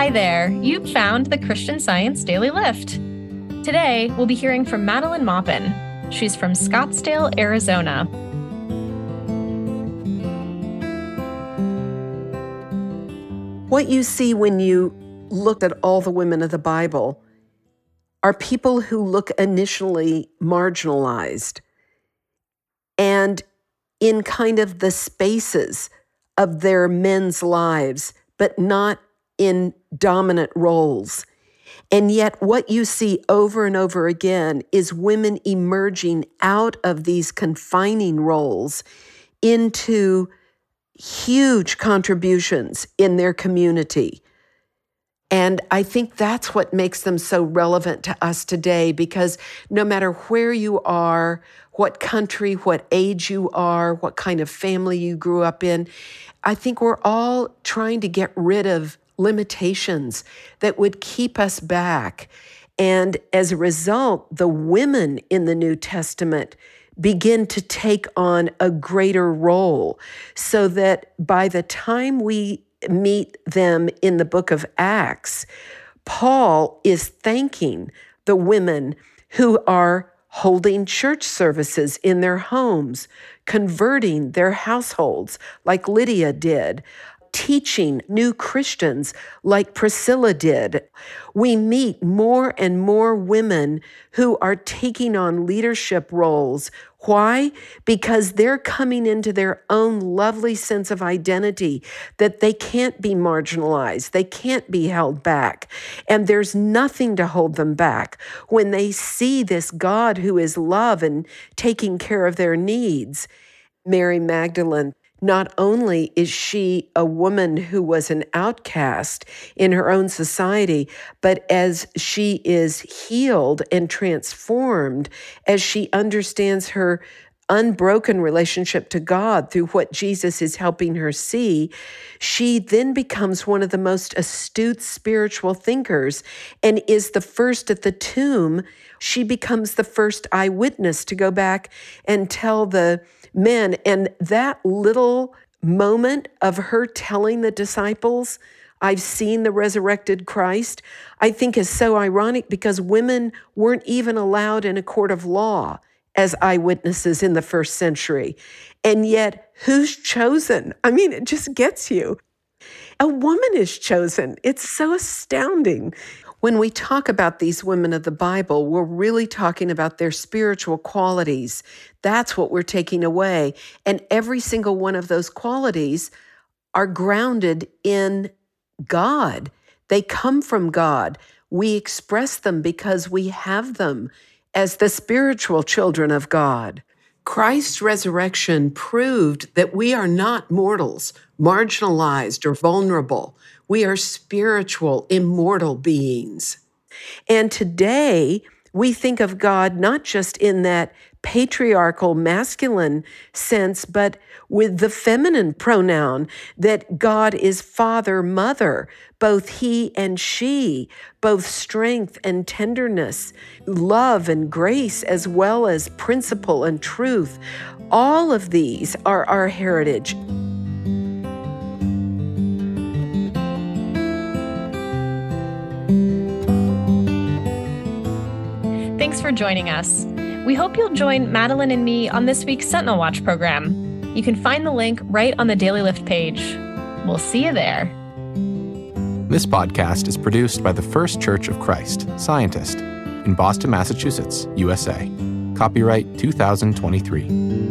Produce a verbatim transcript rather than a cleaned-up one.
Hi there, you've found the Christian Science Daily Lift. Today, we'll be hearing from Madeline Maupin. She's from Scottsdale, Arizona. What you see when you look at all the women of the Bible are people who look initially marginalized and in kind of the spaces of their men's lives, but not in dominant roles. And yet what you see over and over again is women emerging out of these confining roles into huge contributions in their community. And I think that's what makes them so relevant to us today, because no matter where you are, what country, what age you are, what kind of family you grew up in, I think we're all trying to get rid of limitations that would keep us back. And as a result, the women in the New Testament begin to take on a greater role, so that by the time we meet them in the book of Acts, Paul is thanking the women who are holding church services in their homes, converting their households like Lydia did, teaching new Christians like Priscilla did. We meet more and more women who are taking on leadership roles. Why? Because they're coming into their own lovely sense of identity, that they can't be marginalized, they can't be held back, and there's nothing to hold them back when they see this God who is love and taking care of their needs. Mary Magdalene, not only is she a woman who was an outcast in her own society, but as she is healed and transformed, as she understands her unbroken relationship to God through what Jesus is helping her see, she then becomes one of the most astute spiritual thinkers and is the first at the tomb. She becomes the first eyewitness to go back and tell the men. And that little moment of her telling the disciples, I've seen the resurrected Christ, I think is so ironic, because women weren't even allowed in a court of law as eyewitnesses in the first century. And yet, who's chosen? I mean, it just gets you. A woman is chosen. It's so astounding. When we talk about these women of the Bible, we're really talking about their spiritual qualities. That's what we're taking away. And every single one of those qualities are grounded in God. They come from God. We express them because we have them as the spiritual children of God. Christ's resurrection proved that we are not mortals, marginalized or vulnerable. We are spiritual, immortal beings. And today, we think of God not just in that patriarchal masculine sense, but with the feminine pronoun, that God is father, mother, both he and she, both strength and tenderness, love and grace, as well as principle and truth. All of these are our heritage. Thanks for joining us. We hope you'll join Madeline and me on this week's Sentinel Watch program. You can find the link right on the Daily Lift page. We'll see you there. This podcast is produced by the First Church of Christ, Scientist, in Boston, Massachusetts, U S A. Copyright two thousand twenty-three.